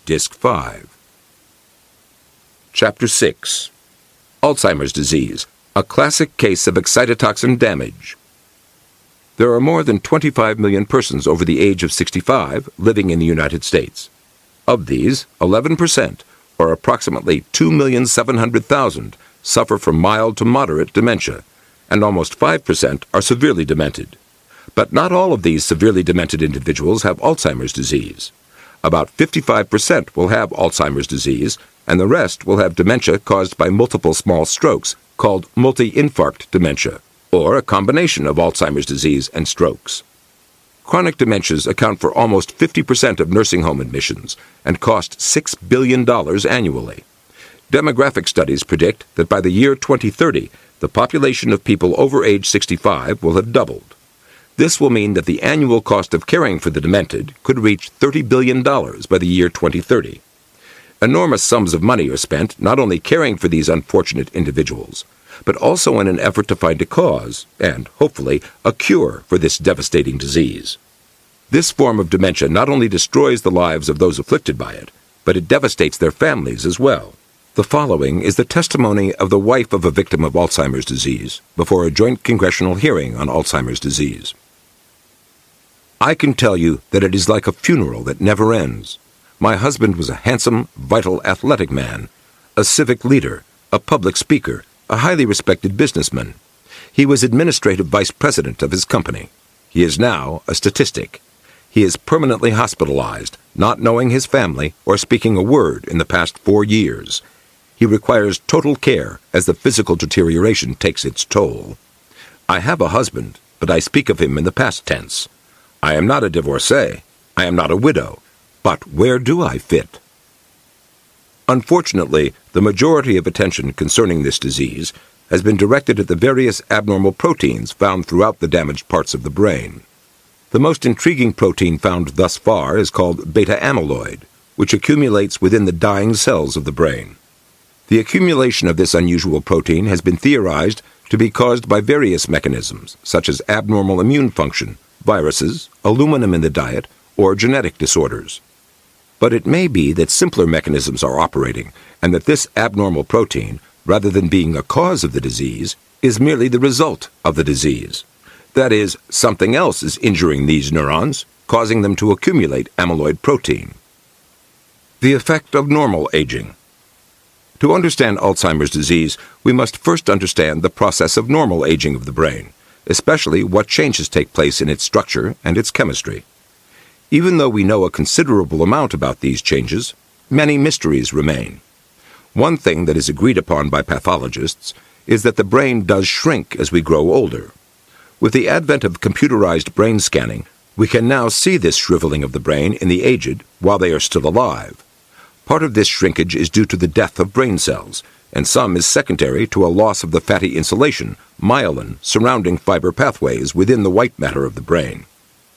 Disc 5. Chapter 6. Alzheimer's Disease, a classic case of excitotoxin damage. There are more than 25 million persons over the age of 65 living in the United States. Of these, 11%, or approximately 2,700,000, suffer from mild to moderate dementia, and almost 5% are severely demented. But not all of these severely demented individuals have Alzheimer's disease. About 55% will have Alzheimer's disease, and the rest will have dementia caused by multiple small strokes, called multi-infarct dementia, or a combination of Alzheimer's disease and strokes. Chronic dementias account for almost 50% of nursing home admissions and cost $6 billion annually. Demographic studies predict that by the year 2030, the population of people over age 65 will have doubled. This will mean that the annual cost of caring for the demented could reach $30 billion by the year 2030. Enormous sums of money are spent not only caring for these unfortunate individuals, but also in an effort to find a cause and, hopefully, a cure for this devastating disease. This form of dementia not only destroys the lives of those afflicted by it, but it devastates their families as well. The following is the testimony of the wife of a victim of Alzheimer's disease before a joint congressional hearing on Alzheimer's disease. I can tell you that it is like a funeral that never ends. My husband was a handsome, vital, athletic man, a civic leader, a public speaker, a highly respected businessman. He was administrative vice president of his company. He is now a statistic. He is permanently hospitalized, not knowing his family or speaking a word in the past 4 years. He requires total care as the physical deterioration takes its toll. I have a husband, but I speak of him in the past tense. I am not a divorcee. I am not a widow. But where do I fit? Unfortunately, the majority of attention concerning this disease has been directed at the various abnormal proteins found throughout the damaged parts of the brain. The most intriguing protein found thus far is called beta-amyloid, which accumulates within the dying cells of the brain. The accumulation of this unusual protein has been theorized to be caused by various mechanisms, such as abnormal immune function, viruses, aluminum in the diet, or genetic disorders. But it may be that simpler mechanisms are operating, and that this abnormal protein, rather than being a cause of the disease, is merely the result of the disease. That is, something else is injuring these neurons, causing them to accumulate amyloid protein. The effect of normal aging. To understand Alzheimer's disease, we must first understand the process of normal aging of the brain, especially what changes take place in its structure and its chemistry. Even though we know a considerable amount about these changes, many mysteries remain. One thing that is agreed upon by pathologists is that the brain does shrink as we grow older. With the advent of computerized brain scanning, we can now see this shriveling of the brain in the aged while they are still alive. Part of this shrinkage is due to the death of brain cells, and some is secondary to a loss of the fatty insulation, myelin, surrounding fiber pathways within the white matter of the brain.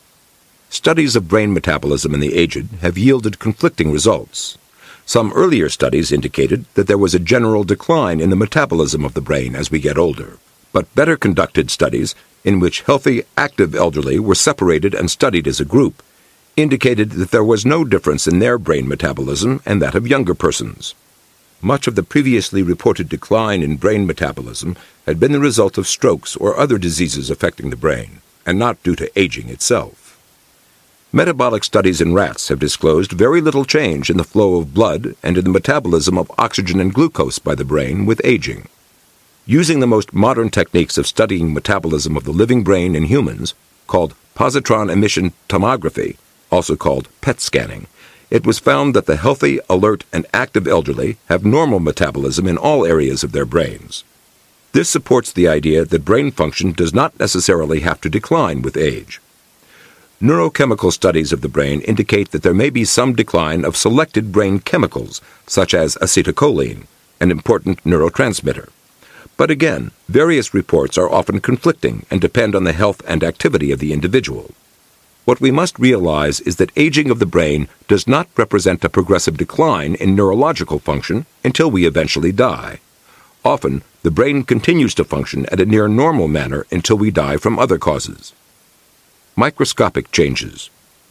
Studies of brain metabolism in the aged have yielded conflicting results. Some earlier studies indicated that there was a general decline in the metabolism of the brain as we get older, but better conducted studies, in which healthy, active elderly were separated and studied as a group, indicated that there was no difference in their brain metabolism and that of younger persons. Much of the previously reported decline in brain metabolism had been the result of strokes or other diseases affecting the brain, and not due to aging itself. Metabolic studies in rats have disclosed very little change in the flow of blood and in the metabolism of oxygen and glucose by the brain with aging. Using the most modern techniques of studying metabolism of the living brain in humans, called positron emission tomography, also called PET scanning, it was found that the healthy, alert, and active elderly have normal metabolism in all areas of their brains. This supports the idea that brain function does not necessarily have to decline with age. Neurochemical studies of the brain indicate that there may be some decline of selected brain chemicals, such as acetylcholine, an important neurotransmitter. But again, various reports are often conflicting and depend on the health and activity of the individual. What we must realize is that aging of the brain does not represent a progressive decline in neurological function until we eventually die. Often, the brain continues to function at a near normal manner until we die from other causes. Microscopic changes.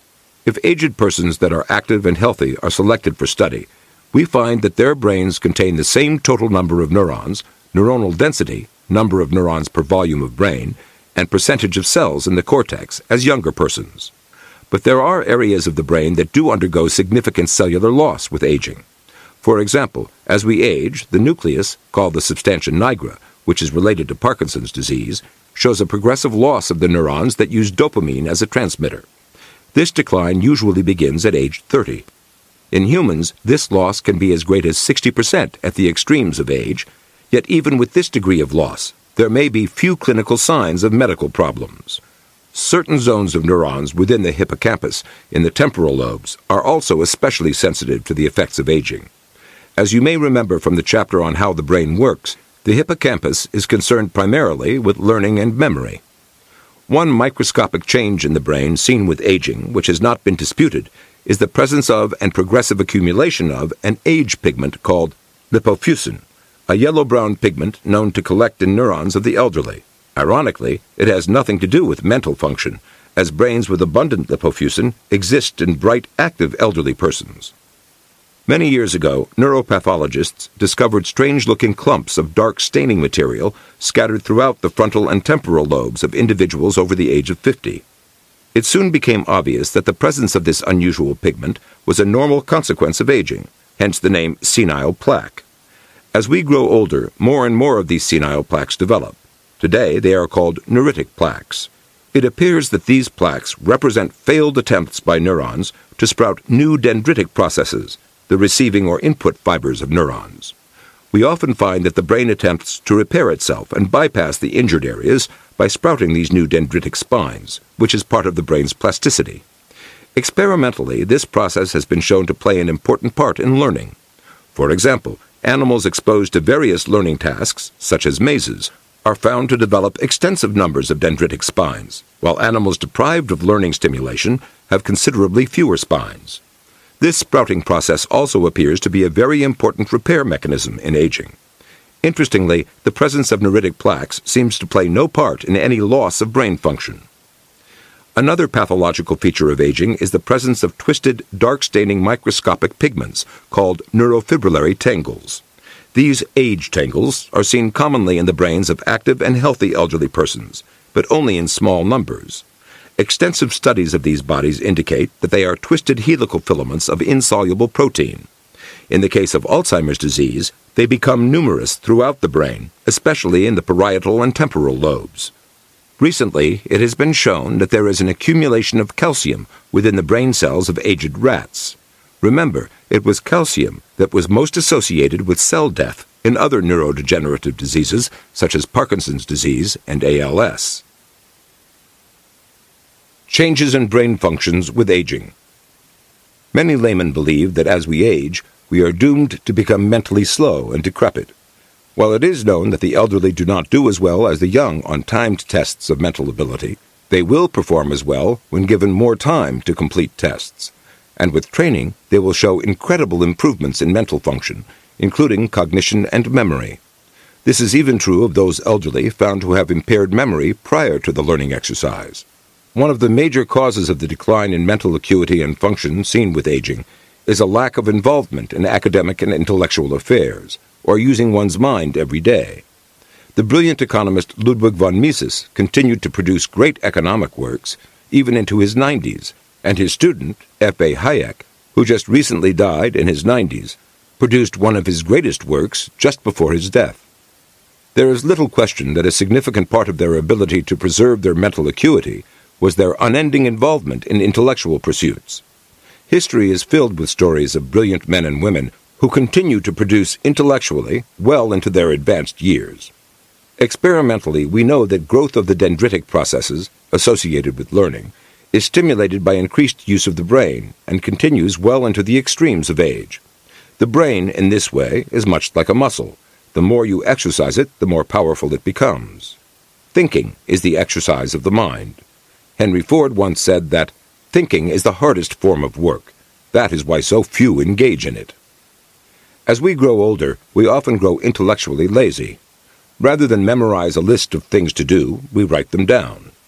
If aged persons that are active and healthy are selected for study, we find that their brains contain the same total number of neurons, neuronal density, number of neurons per volume of brain, and percentage of cells in the cortex as younger persons. But there are areas of the brain that do undergo significant cellular loss with aging. For example, as we age, the nucleus, called the substantia nigra, which is related to Parkinson's disease, shows a progressive loss of the neurons that use dopamine as a transmitter. This decline usually begins at age 30. In humans, this loss can be as great as 60% at the extremes of age, yet even with this degree of loss, there may be few clinical signs of medical problems. Certain zones of neurons within the hippocampus in the temporal lobes are also especially sensitive to the effects of aging. As you may remember from the chapter on how the brain works, the hippocampus is concerned primarily with learning and memory. One microscopic change in the brain seen with aging, which has not been disputed, is the presence of and progressive accumulation of an age pigment called lipofuscin, a yellow-brown pigment known to collect in neurons of the elderly. Ironically, it has nothing to do with mental function, as brains with abundant lipofuscin exist in bright, active elderly persons. Many years ago, neuropathologists discovered strange-looking clumps of dark staining material scattered throughout the frontal and temporal lobes of individuals over the age of 50. It soon became obvious that the presence of this unusual pigment was a normal consequence of aging, hence the name senile plaque. As we grow older, more and more of these senile plaques develop. Today, they are called neuritic plaques. It appears that these plaques represent failed attempts by neurons to sprout new dendritic processes, the receiving or input fibers of neurons. We often find that the brain attempts to repair itself and bypass the injured areas by sprouting these new dendritic spines, which is part of the brain's plasticity. Experimentally, this process has been shown to play an important part in learning. For example, animals exposed to various learning tasks, such as mazes, are found to develop extensive numbers of dendritic spines, while animals deprived of learning stimulation have considerably fewer spines. This sprouting process also appears to be a very important repair mechanism in aging. Interestingly, the presence of neuritic plaques seems to play no part in any loss of brain function. Another pathological feature of aging is the presence of twisted, dark-staining microscopic pigments called neurofibrillary tangles. These age tangles are seen commonly in the brains of active and healthy elderly persons, but only in small numbers. Extensive studies of these bodies indicate that they are twisted helical filaments of insoluble protein. In the case of Alzheimer's disease, they become numerous throughout the brain, especially in the parietal and temporal lobes. Recently, it has been shown that there is an accumulation of calcium within the brain cells of aged rats. Remember, it was calcium that was most associated with cell death in other neurodegenerative diseases such as Parkinson's disease and ALS. Changes in brain functions with aging. Many laymen believe that as we age, we are doomed to become mentally slow and decrepit. While it is known that the elderly do not do as well as the young on timed tests of mental ability, they will perform as well when given more time to complete tests. And with training, they will show incredible improvements in mental function, including cognition and memory. This is even true of those elderly found to have impaired memory prior to the learning exercise. One of the major causes of the decline in mental acuity and function seen with aging is a lack of involvement in academic and intellectual affairs, or using one's mind every day. The brilliant economist Ludwig von Mises continued to produce great economic works even into his 90s, and his student, F.A. Hayek, who just recently died in his 90s, produced one of his greatest works just before his death. There is little question that a significant part of their ability to preserve their mental acuity was their unending involvement in intellectual pursuits. History is filled with stories of brilliant men and women who continue to produce intellectually well into their advanced years. Experimentally, we know that growth of the dendritic processes associated with learning is stimulated by increased use of the brain and continues well into the extremes of age. The brain, in this way, is much like a muscle. The more you exercise it, the more powerful it becomes. Thinking is the exercise of the mind. Henry Ford once said that thinking is the hardest form of work. That is why so few engage in it. As we grow older, we often grow intellectually lazy. Rather than memorize a list of things to do, we write them down.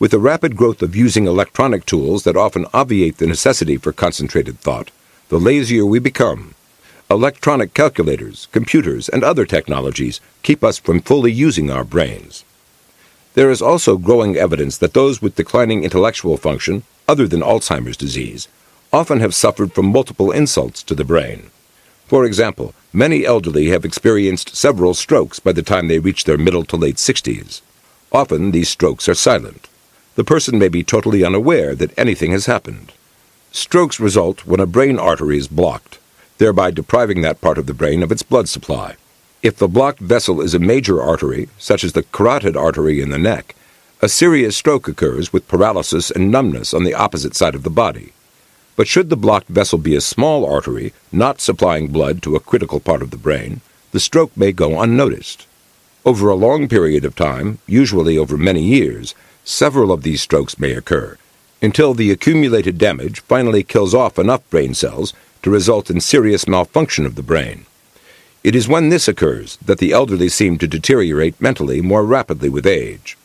With the rapid growth of using electronic tools that often obviate the necessity for concentrated thought, the lazier we become. Electronic calculators, computers, and other technologies keep us from fully using our brains. There is also growing evidence that those with declining intellectual function, other than Alzheimer's disease, often have suffered from multiple insults to the brain. For example, many elderly have experienced several strokes by the time they reach their middle to late 60s. Often these strokes are silent. The person may be totally unaware that anything has happened. Strokes result when a brain artery is blocked, thereby depriving that part of the brain of its blood supply. If the blocked vessel is a major artery, such as the carotid artery in the neck, a serious stroke occurs with paralysis and numbness on the opposite side of the body. But should the blocked vessel be a small artery, not supplying blood to a critical part of the brain, the stroke may go unnoticed. Over a long period of time, usually over many years, several of these strokes may occur, until the accumulated damage finally kills off enough brain cells to result in serious malfunction of the brain. It is when this occurs that the elderly seem to deteriorate mentally more rapidly with age.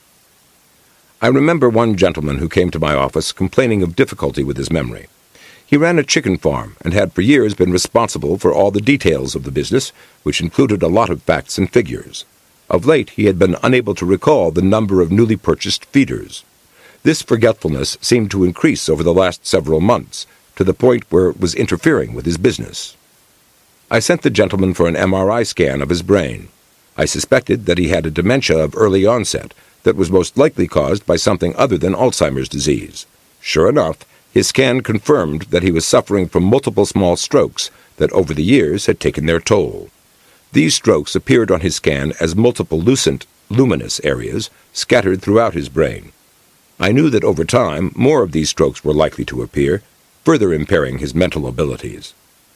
I remember one gentleman who came to my office complaining of difficulty with his memory. He ran a chicken farm and had for years been responsible for all the details of the business, which included a lot of facts and figures. Of late, he had been unable to recall the number of newly purchased feeders. This forgetfulness seemed to increase over the last several months, to the point where it was interfering with his business. I sent the gentleman for an MRI scan of his brain. I suspected that he had a dementia of early onset that was most likely caused by something other than Alzheimer's disease. Sure enough, his scan confirmed that he was suffering from multiple small strokes that over the years had taken their toll. These strokes appeared on his scan as multiple lucent, luminous areas scattered throughout his brain. I knew that over time more of these strokes were likely to appear, further impairing his mental abilities.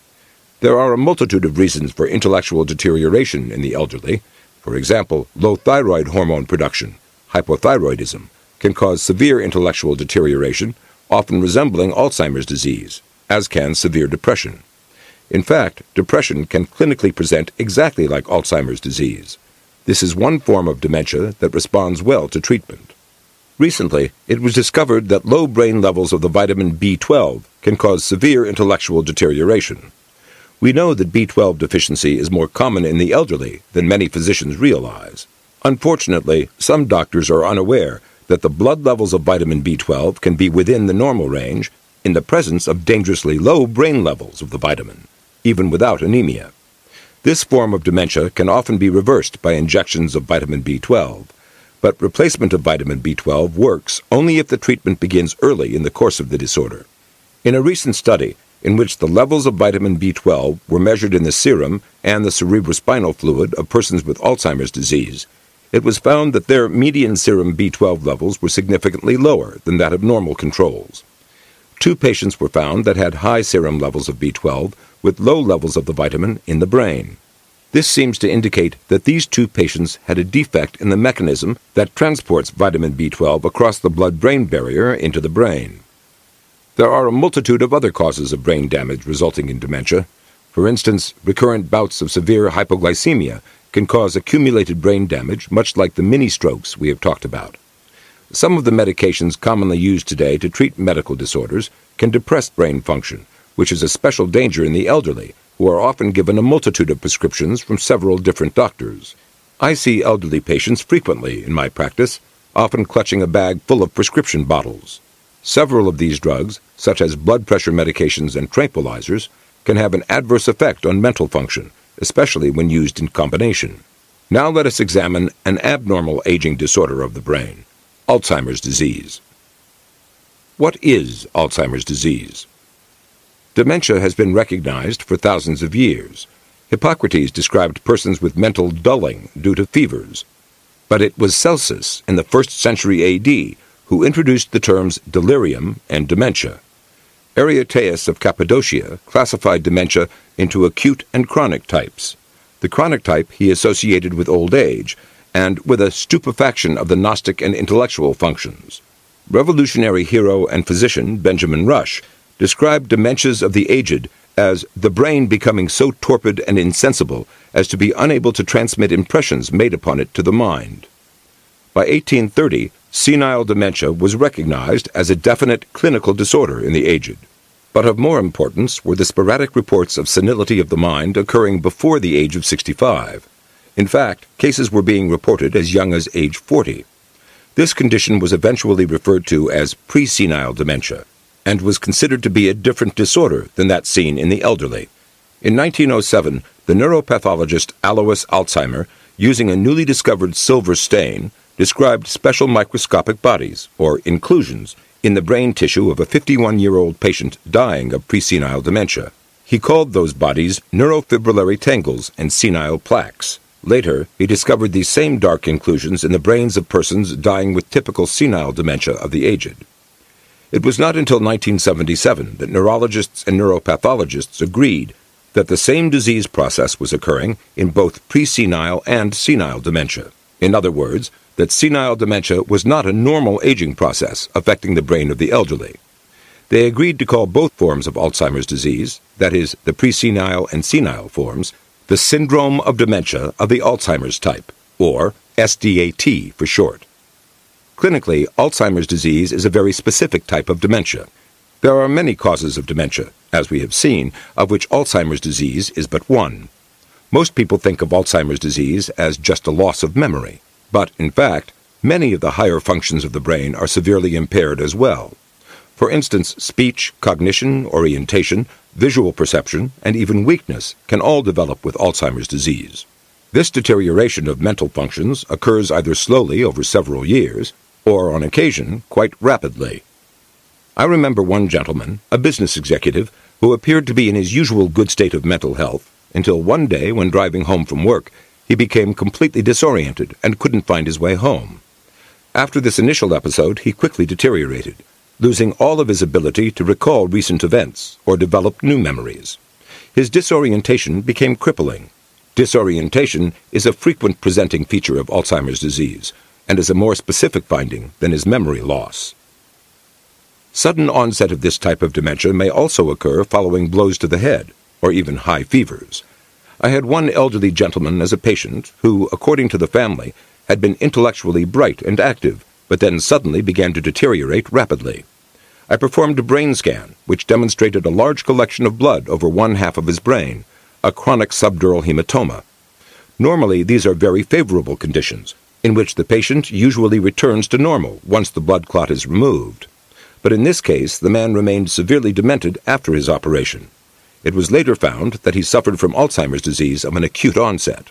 There are a multitude of reasons for intellectual deterioration in the elderly. For example, low thyroid hormone production, hypothyroidism, can cause severe intellectual deterioration, often resembling Alzheimer's disease, as can severe depression. In fact, depression can clinically present exactly like Alzheimer's disease. This is one form of dementia that responds well to treatment. Recently, it was discovered that low brain levels of the vitamin B12 can cause severe intellectual deterioration. We know that B12 deficiency is more common in the elderly than many physicians realize. Unfortunately, some doctors are unaware that the blood levels of vitamin B12 can be within the normal range in the presence of dangerously low brain levels of the vitamin, even without anemia. This form of dementia can often be reversed by injections of vitamin B12, but replacement of vitamin B12 works only if the treatment begins early in the course of the disorder. In a recent study, in which the levels of vitamin B12 were measured in the serum and the cerebrospinal fluid of persons with Alzheimer's disease, it was found that their median serum B12 levels were significantly lower than that of normal controls. 2 patients were found that had high serum levels of B12 with low levels of the vitamin in the brain. This seems to indicate that these 2 patients had a defect in the mechanism that transports vitamin B12 across the blood-brain barrier into the brain. There are a multitude of other causes of brain damage resulting in dementia. For instance, recurrent bouts of severe hypoglycemia can cause accumulated brain damage, much like the mini-strokes we have talked about. Some of the medications commonly used today to treat medical disorders can depress brain function, which is a special danger in the elderly, who are often given a multitude of prescriptions from several different doctors. I see elderly patients frequently in my practice, often clutching a bag full of prescription bottles. Several of these drugs, such as blood pressure medications and tranquilizers, can have an adverse effect on mental function, especially when used in combination. Now let us examine an abnormal aging disorder of the brain, Alzheimer's disease. What is Alzheimer's disease? Dementia has been recognized for thousands of years. Hippocrates described persons with mental dulling due to fevers. But it was Celsus in the 1st century A.D. who introduced the terms delirium and dementia. Ariateus of Cappadocia classified dementia into acute and chronic types. The chronic type he associated with old age, and with a stupefaction of the gnostic and intellectual functions. Revolutionary hero and physician Benjamin Rush described dementias of the aged as the brain becoming so torpid and insensible as to be unable to transmit impressions made upon it to the mind. By 1830, senile dementia was recognized as a definite clinical disorder in the aged. But of more importance were the sporadic reports of senility of the mind occurring before the age of 65. In fact, cases were being reported as young as age 40. This condition was eventually referred to as presenile dementia, and was considered to be a different disorder than that seen in the elderly. In 1907, the neuropathologist Alois Alzheimer, using a newly discovered silver stain, described special microscopic bodies, or inclusions, in the brain tissue of a 51-year-old patient dying of presenile dementia. He called those bodies neurofibrillary tangles and senile plaques. Later, he discovered these same dark inclusions in the brains of persons dying with typical senile dementia of the aged. It was not until 1977 that neurologists and neuropathologists agreed that the same disease process was occurring in both presenile and senile dementia. In other words, that senile dementia was not a normal aging process affecting the brain of the elderly. They agreed to call both forms of Alzheimer's disease, that is, the presenile and senile forms, the syndrome of dementia of the Alzheimer's type, or SDAT for short. Clinically, Alzheimer's disease is a very specific type of dementia. There are many causes of dementia, as we have seen, of which Alzheimer's disease is but one. Most people think of Alzheimer's disease as just a loss of memory. But, in fact, many of the higher functions of the brain are severely impaired as well. For instance, speech, cognition, orientation, visual perception, and even weakness can all develop with Alzheimer's disease. This deterioration of mental functions occurs either slowly over several years, or on occasion quite rapidly. I remember one gentleman, a business executive, who appeared to be in his usual good state of mental health, until one day when driving home from work, he became completely disoriented and couldn't find his way home. After this initial episode, he quickly deteriorated, losing all of his ability to recall recent events or develop new memories. His disorientation became crippling. Disorientation is a frequent presenting feature of Alzheimer's disease, and is a more specific finding than is memory loss. Sudden onset of this type of dementia may also occur following blows to the head, or even high fevers. I had one elderly gentleman as a patient who, according to the family, had been intellectually bright and active, but then suddenly began to deteriorate rapidly. I performed a brain scan, which demonstrated a large collection of blood over one half of his brain, a chronic subdural hematoma. Normally, these are very favorable conditions, in which the patient usually returns to normal once the blood clot is removed. But in this case, the man remained severely demented after his operation. It was later found that he suffered from Alzheimer's disease of an acute onset.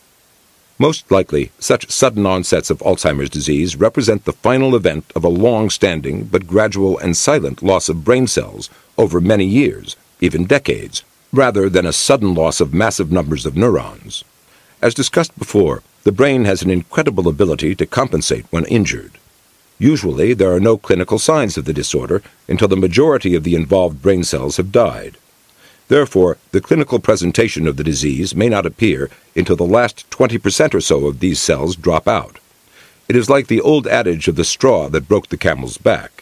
Most likely, such sudden onsets of Alzheimer's disease represent the final event of a long-standing but gradual and silent loss of brain cells over many years, even decades, rather than a sudden loss of massive numbers of neurons. As discussed before, the brain has an incredible ability to compensate when injured. Usually, there are no clinical signs of the disorder until the majority of the involved brain cells have died. Therefore, the clinical presentation of the disease may not appear until the last 20% or so of these cells drop out. It is like the old adage of the straw that broke the camel's back.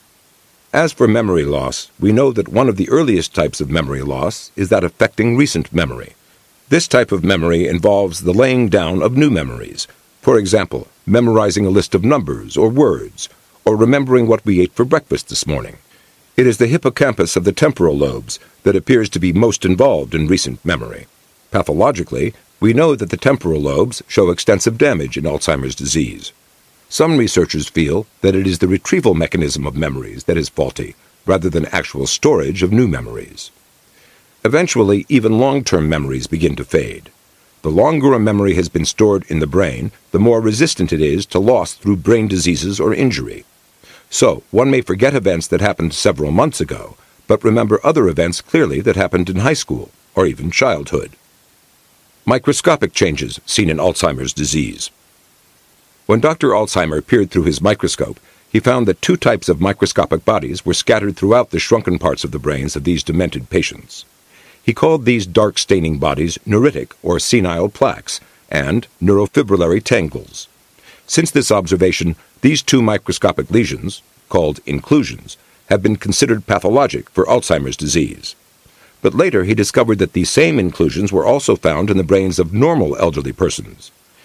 As for memory loss, we know that one of the earliest types of memory loss is that affecting recent memory. This type of memory involves the laying down of new memories. For example, memorizing a list of numbers or words, or remembering what we ate for breakfast this morning. It is the hippocampus of the temporal lobes that appears to be most involved in recent memory. Pathologically, we know that the temporal lobes show extensive damage in Alzheimer's disease. Some researchers feel that it is the retrieval mechanism of memories that is faulty, rather than actual storage of new memories. Eventually, even long-term memories begin to fade. The longer a memory has been stored in the brain, the more resistant it is to loss through brain diseases or injury. So, one may forget events that happened several months ago, but remember other events clearly that happened in high school or even childhood. Microscopic changes seen in Alzheimer's disease. When Dr. Alzheimer peered through his microscope, he found that two types of microscopic bodies were scattered throughout the shrunken parts of the brains of these demented patients. He called these dark staining bodies neuritic or senile plaques and neurofibrillary tangles. Since this observation, these two microscopic lesions, called inclusions, have been considered pathologic for Alzheimer's disease. But later he discovered that these same inclusions were also found in the brains of normal elderly persons.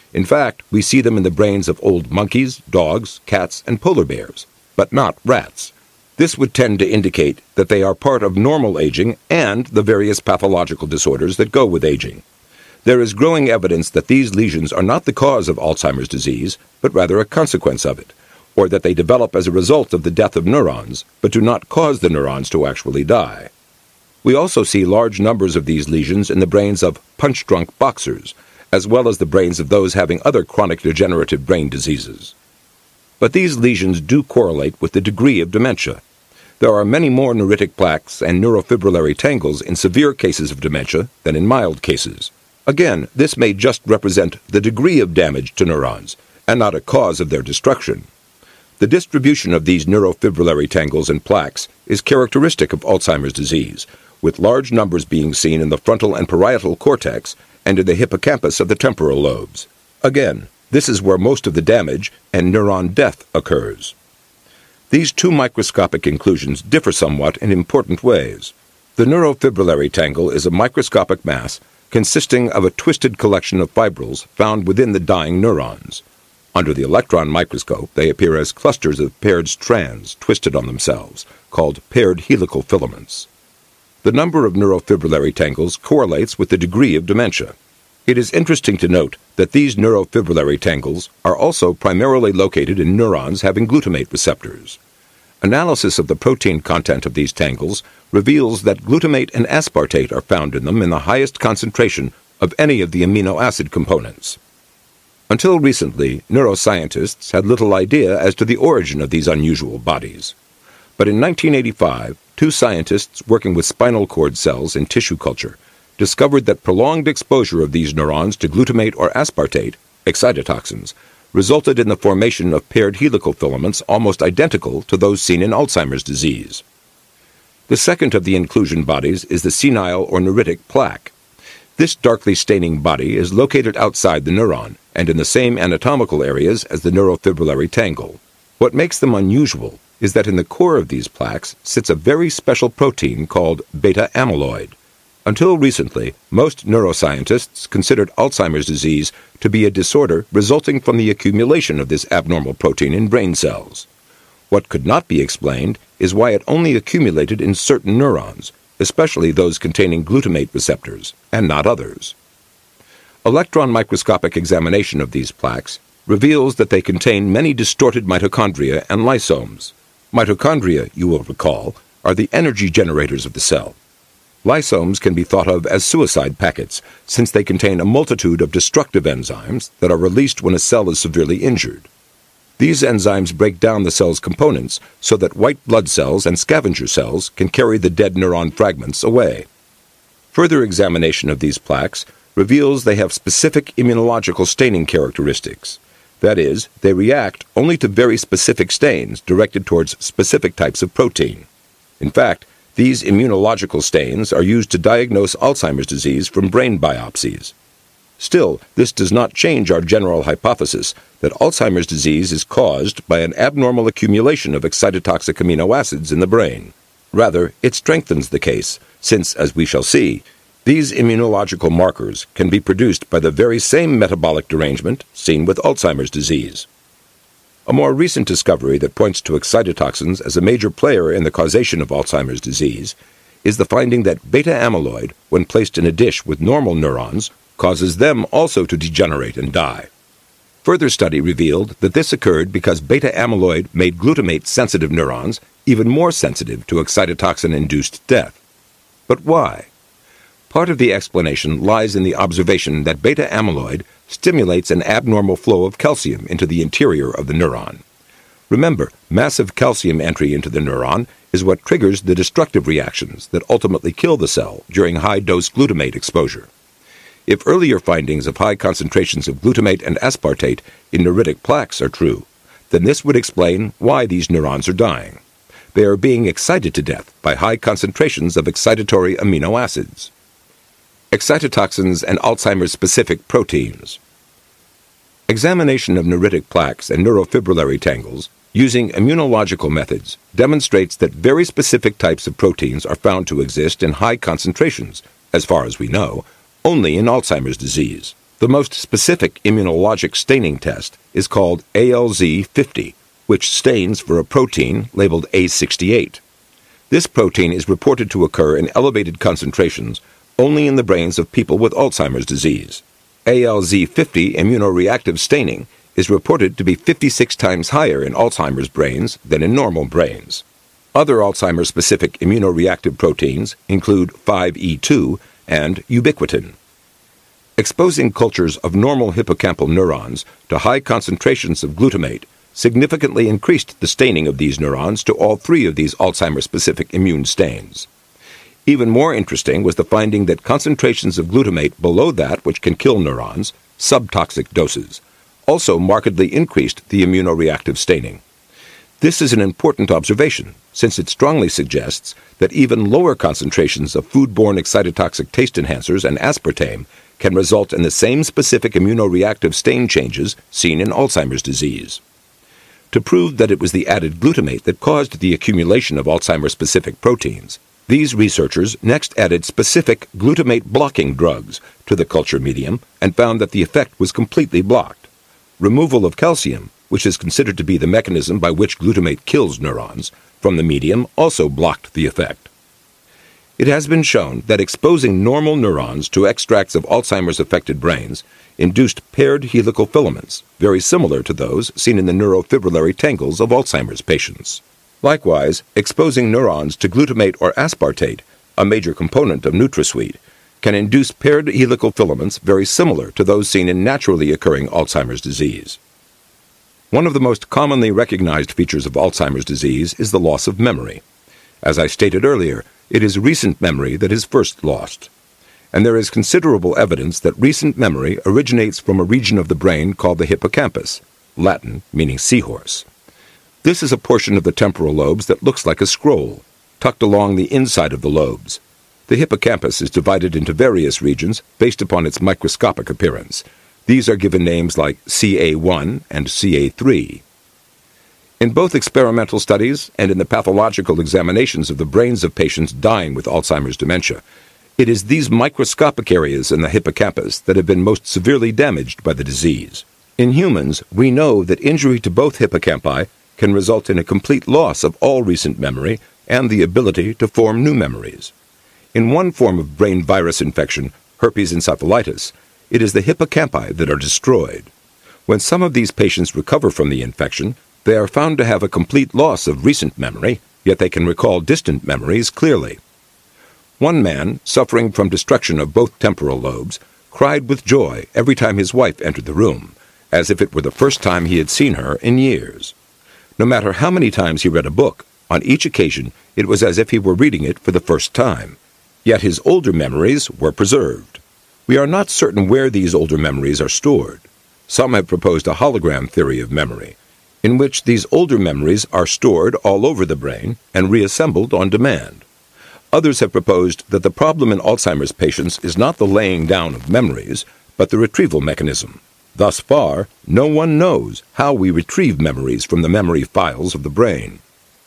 In fact, we see them in the brains of old monkeys, dogs, cats, and polar bears, but not rats. This would tend to indicate that they are part of normal aging and the various pathological disorders that go with aging. There is growing evidence that these lesions are not the cause of Alzheimer's disease, but rather a consequence of it, or that they develop as a result of the death of neurons, but do not cause the neurons to actually die. We also see large numbers of these lesions in the brains of punch-drunk boxers, as well as the brains of those having other chronic degenerative brain diseases. But these lesions do correlate with the degree of dementia. There are many more neuritic plaques and neurofibrillary tangles in severe cases of dementia than in mild cases. Again, this may just represent the degree of damage to neurons, and not a cause of their destruction. The distribution of these neurofibrillary tangles and plaques is characteristic of Alzheimer's disease, with large numbers being seen in the frontal and parietal cortex and in the hippocampus of the temporal lobes. Again, this is where most of the damage and neuron death occurs. These two microscopic inclusions differ somewhat in important ways. The neurofibrillary tangle is a microscopic mass consisting of a twisted collection of fibrils found within the dying neurons. Under the electron microscope, they appear as clusters of paired strands twisted on themselves, called paired helical filaments. The number of neurofibrillary tangles correlates with the degree of dementia. It is interesting to note that these neurofibrillary tangles are also primarily located in neurons having glutamate receptors. Analysis of the protein content of these tangles reveals that glutamate and aspartate are found in them in the highest concentration of any of the amino acid components. Until recently, neuroscientists had little idea as to the origin of these unusual bodies. But in 1985, two scientists working with spinal cord cells in tissue culture discovered that prolonged exposure of these neurons to glutamate or aspartate, excitotoxins, resulted in the formation of paired helical filaments almost identical to those seen in Alzheimer's disease. The second of the inclusion bodies is the senile or neuritic plaque. This darkly staining body is located outside the neuron and in the same anatomical areas as the neurofibrillary tangle. What makes them unusual is that in the core of these plaques sits a very special protein called beta amyloid. Until recently, most neuroscientists considered Alzheimer's disease to be a disorder resulting from the accumulation of this abnormal protein in brain cells. What could not be explained is why it only accumulated in certain neurons, especially those containing glutamate receptors, and not others. Electron microscopic examination of these plaques reveals that they contain many distorted mitochondria and lysomes. Mitochondria, you will recall, are the energy generators of the cell. Lysomes can be thought of as suicide packets, since they contain a multitude of destructive enzymes that are released when a cell is severely injured. These enzymes break down the cell's components so that white blood cells and scavenger cells can carry the dead neuron fragments away. Further examination of these plaques reveals they have specific immunological staining characteristics. That is, they react only to very specific stains directed towards specific types of protein. In fact, these immunological stains are used to diagnose Alzheimer's disease from brain biopsies. Still, this does not change our general hypothesis that Alzheimer's disease is caused by an abnormal accumulation of excitotoxic amino acids in the brain. Rather, it strengthens the case, since, as we shall see, these immunological markers can be produced by the very same metabolic derangement seen with Alzheimer's disease. A more recent discovery that points to excitotoxins as a major player in the causation of Alzheimer's disease is the finding that beta amyloid, when placed in a dish with normal neurons, causes them also to degenerate and die. Further study revealed that this occurred because beta amyloid made glutamate-sensitive neurons even more sensitive to excitotoxin-induced death. But why? Part of the explanation lies in the observation that beta amyloid stimulates an abnormal flow of calcium into the interior of the neuron. Remember, massive calcium entry into the neuron is what triggers the destructive reactions that ultimately kill the cell during high-dose glutamate exposure. If earlier findings of high concentrations of glutamate and aspartate in neuritic plaques are true, then this would explain why these neurons are dying. They are being excited to death by high concentrations of excitatory amino acids. Excitotoxins and Alzheimer's-specific proteins. Examination of neuritic plaques and neurofibrillary tangles using immunological methods demonstrates that very specific types of proteins are found to exist in high concentrations, as far as we know, only in Alzheimer's disease. The most specific immunologic staining test is called ALZ50, which stains for a protein labeled A68. This protein is reported to occur in elevated concentrations only in the brains of people with Alzheimer's disease. ALZ50 immunoreactive staining is reported to be 56 times higher in Alzheimer's brains than in normal brains. Other Alzheimer's-specific immunoreactive proteins include 5E2 and ubiquitin. Exposing cultures of normal hippocampal neurons to high concentrations of glutamate significantly increased the staining of these neurons to all three of these Alzheimer's-specific immune stains. Even more interesting was the finding that concentrations of glutamate below that which can kill neurons, subtoxic doses, also markedly increased the immunoreactive staining. This is an important observation, since it strongly suggests that even lower concentrations of foodborne excitotoxic taste enhancers and aspartame can result in the same specific immunoreactive stain changes seen in Alzheimer's disease. To prove that it was the added glutamate that caused the accumulation of Alzheimer's-specific proteins, these researchers next added specific glutamate-blocking drugs to the culture medium and found that the effect was completely blocked. Removal of calcium, which is considered to be the mechanism by which glutamate kills neurons, from the medium also blocked the effect. It has been shown that exposing normal neurons to extracts of Alzheimer's-affected brains induced paired helical filaments, very similar to those seen in the neurofibrillary tangles of Alzheimer's patients. Likewise, exposing neurons to glutamate or aspartate, a major component of NutraSweet, can induce paired helical filaments very similar to those seen in naturally occurring Alzheimer's disease. One of the most commonly recognized features of Alzheimer's disease is the loss of memory. As I stated earlier, it is recent memory that is first lost. And there is considerable evidence that recent memory originates from a region of the brain called the hippocampus, Latin meaning seahorse. This is a portion of the temporal lobes that looks like a scroll, tucked along the inside of the lobes. The hippocampus is divided into various regions based upon its microscopic appearance. These are given names like CA1 and CA3. In both experimental studies and in the pathological examinations of the brains of patients dying with Alzheimer's dementia, it is these microscopic areas in the hippocampus that have been most severely damaged by the disease. In humans, we know that injury to both hippocampi can result in a complete loss of all recent memory and the ability to form new memories. In one form of brain virus infection, herpes encephalitis, it is the hippocampi that are destroyed. When some of these patients recover from the infection, they are found to have a complete loss of recent memory, yet they can recall distant memories clearly. One man, suffering from destruction of both temporal lobes, cried with joy every time his wife entered the room, as if it were the first time he had seen her in years. No matter how many times he read a book, on each occasion it was as if he were reading it for the first time. Yet his older memories were preserved. We are not certain where these older memories are stored. Some have proposed a hologram theory of memory, in which these older memories are stored all over the brain and reassembled on demand. Others have proposed that the problem in Alzheimer's patients is not the laying down of memories, but the retrieval mechanism. Thus far, no one knows how we retrieve memories from the memory files of the brain.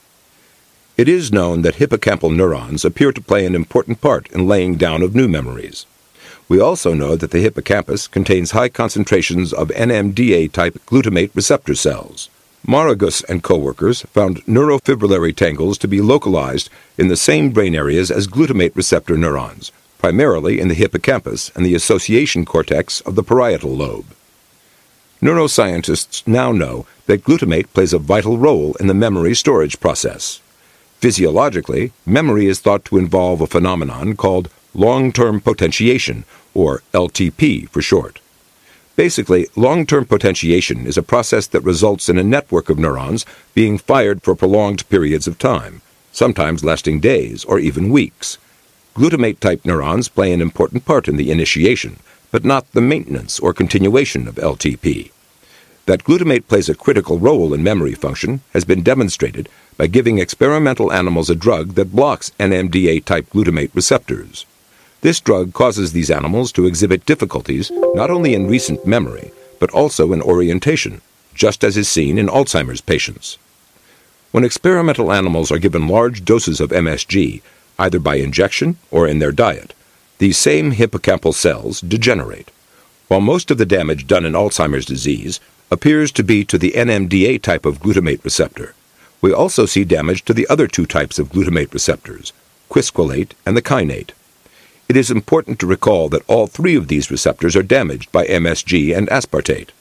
It is known that hippocampal neurons appear to play an important part in laying down of new memories. We also know that the hippocampus contains high concentrations of NMDA-type glutamate receptor cells. Marigus and co-workers found neurofibrillary tangles to be localized in the same brain areas as glutamate receptor neurons, primarily in the hippocampus and the association cortex of the parietal lobe. Neuroscientists now know that glutamate plays a vital role in the memory storage process. Physiologically, memory is thought to involve a phenomenon called long-term potentiation, or LTP for short. Basically, long-term potentiation is a process that results in a network of neurons being fired for prolonged periods of time, sometimes lasting days or even weeks. Glutamate-type neurons play an important part in the initiation, but not the maintenance or continuation of LTP. That glutamate plays a critical role in memory function has been demonstrated by giving experimental animals a drug that blocks NMDA-type glutamate receptors. This drug causes these animals to exhibit difficulties not only in recent memory, but also in orientation, just as is seen in Alzheimer's patients. When experimental animals are given large doses of MSG, either by injection or in their diet, these same hippocampal cells degenerate. While most of the damage done in Alzheimer's disease appears to be to the NMDA type of glutamate receptor, we also see damage to the other two types of glutamate receptors, quisqualate and the kainate. It is important to recall that all three of these receptors are damaged by MSG and aspartate.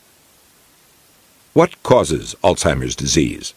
What causes Alzheimer's disease?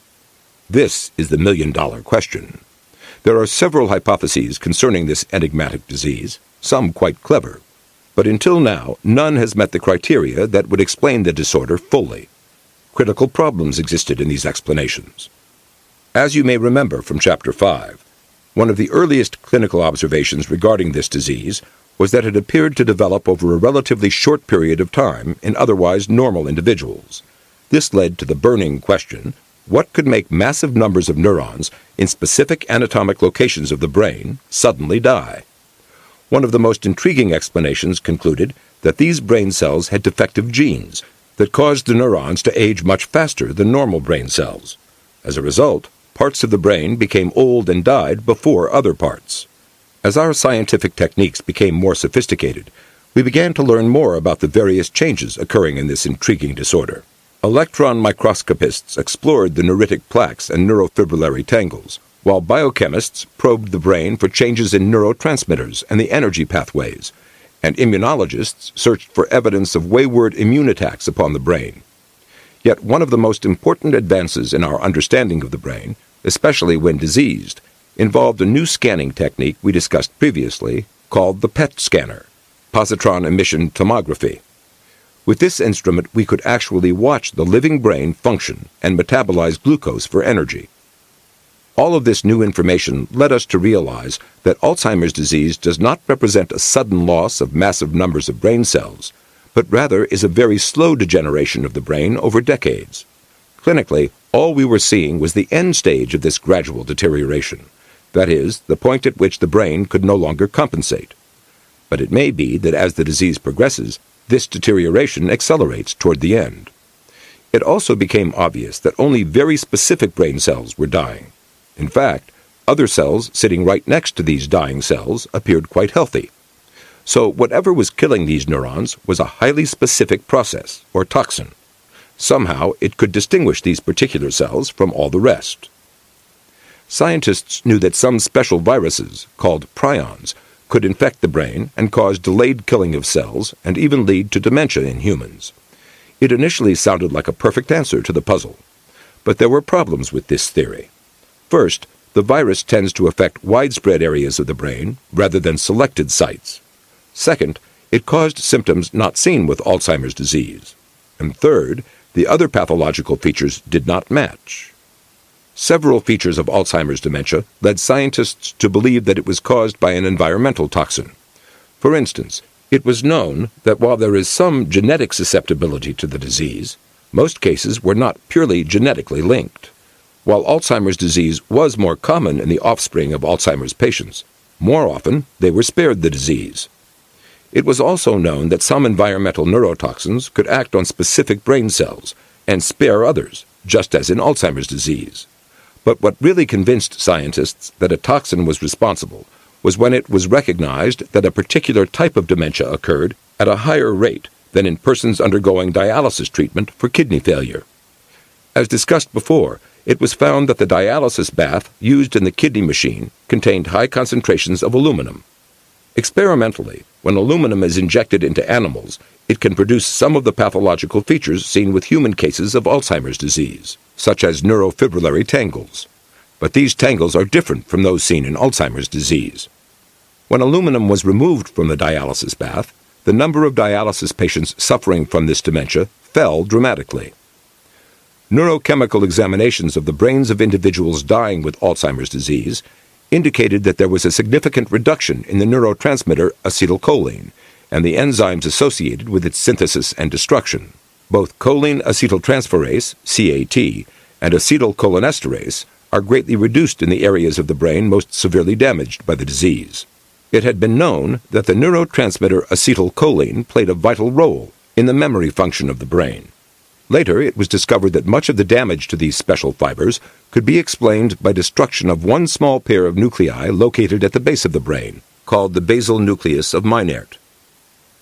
This is the million-dollar question. There are several hypotheses concerning this enigmatic disease, some quite clever, but until now none has met the criteria that would explain the disorder fully. Critical problems existed in these explanations. As you may remember from Chapter 5, one of the earliest clinical observations regarding this disease was that it appeared to develop over a relatively short period of time in otherwise normal individuals. This led to the burning question, what could make massive numbers of neurons in specific anatomic locations of the brain suddenly die? One of the most intriguing explanations concluded that these brain cells had defective genes that caused the neurons to age much faster than normal brain cells. As a result, parts of the brain became old and died before other parts. As our scientific techniques became more sophisticated, we began to learn more about the various changes occurring in this intriguing disorder. Electron microscopists explored the neuritic plaques and neurofibrillary tangles, while biochemists probed the brain for changes in neurotransmitters and the energy pathways, and immunologists searched for evidence of wayward immune attacks upon the brain. Yet one of the most important advances in our understanding of the brain, especially when diseased, involved a new scanning technique we discussed previously called the PET scanner, positron emission tomography. With this instrument, we could actually watch the living brain function and metabolize glucose for energy. All of this new information led us to realize that Alzheimer's disease does not represent a sudden loss of massive numbers of brain cells, but rather is a very slow degeneration of the brain over decades. Clinically, all we were seeing was the end stage of this gradual deterioration, that is, the point at which the brain could no longer compensate. But it may be that as the disease progresses, this deterioration accelerates toward the end. It also became obvious that only very specific brain cells were dying. In fact, other cells sitting right next to these dying cells appeared quite healthy. So whatever was killing these neurons was a highly specific process, or toxin. Somehow it could distinguish these particular cells from all the rest. Scientists knew that some special viruses, called prions, could infect the brain and cause delayed killing of cells and even lead to dementia in humans. It initially sounded like a perfect answer to the puzzle. But there were problems with this theory. First, the virus tends to affect widespread areas of the brain rather than selected sites. Second, it caused symptoms not seen with Alzheimer's disease. And third, the other pathological features did not match. Several features of Alzheimer's dementia led scientists to believe that it was caused by an environmental toxin. For instance, it was known that while there is some genetic susceptibility to the disease, most cases were not purely genetically linked. While Alzheimer's disease was more common in the offspring of Alzheimer's patients, more often they were spared the disease. It was also known that some environmental neurotoxins could act on specific brain cells and spare others, just as in Alzheimer's disease. But what really convinced scientists that a toxin was responsible was when it was recognized that a particular type of dementia occurred at a higher rate than in persons undergoing dialysis treatment for kidney failure. As discussed before, it was found that the dialysis bath used in the kidney machine contained high concentrations of aluminum. Experimentally, when aluminum is injected into animals, it can produce some of the pathological features seen with human cases of Alzheimer's disease, such as neurofibrillary tangles. But these tangles are different from those seen in Alzheimer's disease. When aluminum was removed from the dialysis bath, the number of dialysis patients suffering from this dementia fell dramatically. Neurochemical examinations of the brains of individuals dying with Alzheimer's disease indicated that there was a significant reduction in the neurotransmitter acetylcholine and the enzymes associated with its synthesis and destruction. Both choline acetyltransferase, CAT, and acetylcholinesterase are greatly reduced in the areas of the brain most severely damaged by the disease. It had been known that the neurotransmitter acetylcholine played a vital role in the memory function of the brain. Later, it was discovered that much of the damage to these special fibers could be explained by destruction of one small pair of nuclei located at the base of the brain, called the basal nucleus of Meynert.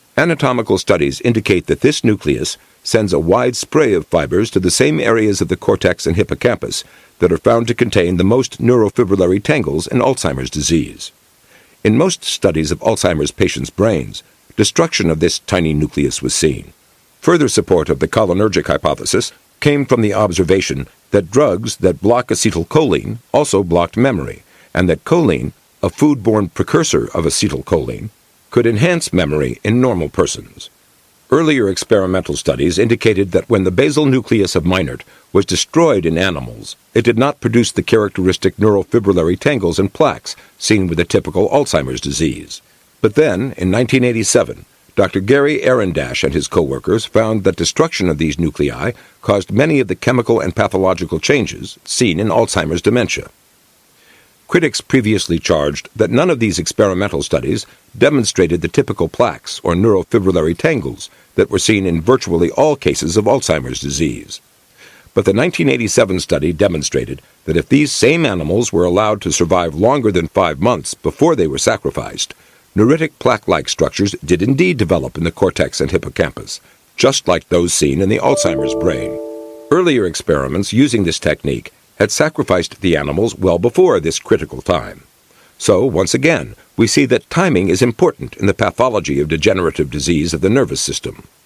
Anatomical studies indicate that this nucleus sends a wide spray of fibers to the same areas of the cortex and hippocampus that are found to contain the most neurofibrillary tangles in Alzheimer's disease. In most studies of Alzheimer's patients' brains, destruction of this tiny nucleus was seen. Further support of the cholinergic hypothesis came from the observation that drugs that block acetylcholine also blocked memory, and that choline, a foodborne precursor of acetylcholine, could enhance memory in normal persons. Earlier experimental studies indicated that when the basal nucleus of Meinert was destroyed in animals, it did not produce the characteristic neurofibrillary tangles and plaques seen with a typical Alzheimer's disease. But then, in 1987, Dr. Gary Arendash and his co-workers found that destruction of these nuclei caused many of the chemical and pathological changes seen in Alzheimer's dementia. Critics previously charged that none of these experimental studies demonstrated the typical plaques or neurofibrillary tangles that were seen in virtually all cases of Alzheimer's disease. But the 1987 study demonstrated that if these same animals were allowed to survive longer than 5 months before they were sacrificed, neuritic plaque-like structures did indeed develop in the cortex and hippocampus, just like those seen in the Alzheimer's brain. Earlier experiments using this technique had sacrificed the animals well before this critical time. So, once again, we see that timing is important in the pathology of degenerative disease of the nervous system.